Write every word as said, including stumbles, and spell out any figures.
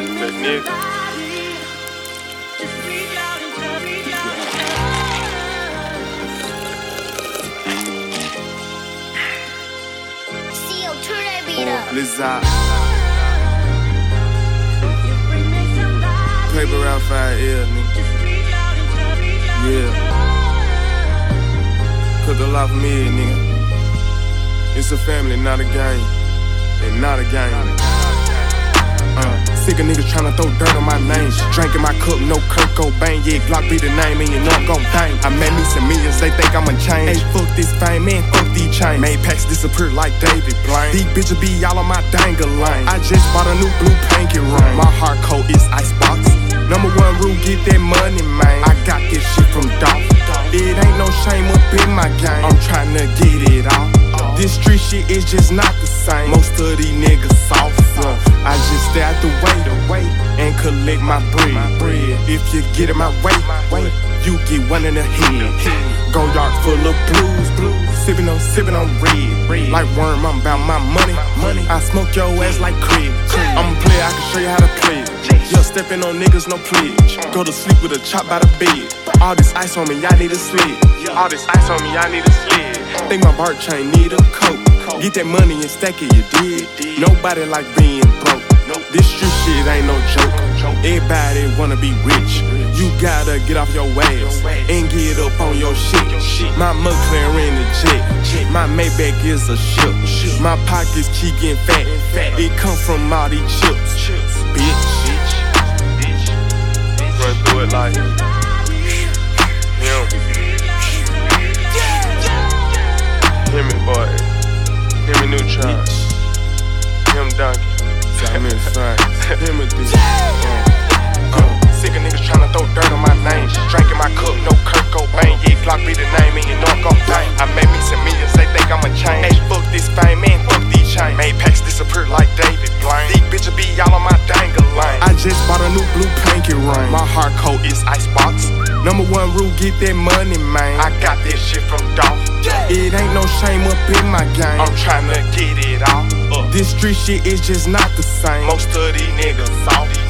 That nigga. Lizard. Paper out five L, nigga. Yeah. Cook a lot for me, nigga. It's a family, not a game. And not a game. Uh, sick of niggas tryna throw dirt on my name. Drinking my cup, no Kurt Cobain. Yeah, Glock be the name, and you know I'm gon' bang. I made me some millions, they think I'm unchanged. Hey, fuck this fame, man, fuck these chains. Made packs disappear like David Blaine. These bitches be all on my dangle lane. I just bought a new blue pinky ring. My heart coat is icebox. Number one rule, get that money, man. I got this shit from Dolph. It ain't no shame up in my game. I'm tryna get it off. This street shit is just not the same. Most of these niggas soft. Uh, I just stay out the way and collect my bread. If you get in my way, you get one in the head. Go yard full of blues, sippin' on, sippin' on red. Like worm, I'm about my money. I smoke your ass like Craig. I'm a player, I can show you how to play it. You're stepping on niggas, no pledge. Go to sleep with a chop by the bed. All this ice on me, I need a sled. All this ice on me, I need a sled. Think my bar chain need a coat. Get that money and stack it, you did. Nobody like being broke. This street shit ain't no joke. Everybody wanna be rich. You gotta get off your ass and get up on your shit. My McLaren in the jet. My Maybach is a ship. My pockets keep getting fat. It come from all these chips. Bitch. Run through it like him. Him and boy. Him and Neutron. Him Donkey. Him and Fine. Him and this. Uh, uh. Sick of niggas tryna throw dirt on my name. Drinking my cup, no Kurt Cobain. Yeah, Glock be the name, and you know I'm gon' bang. I made me some millions, they think I'm a chain. Hey, fuck this fame, man, fuck these chains. Made packs disappear like David Blaine. These bitches be all on my dangle lane. I just bought a new blue pinky ring. My heart coat is icebox. Number one rule, get that money, man. I got this shit from Dolph. It ain't no shame up in my game. I'm tryna get it off. This street shit is just not the same. Most of these niggas soft.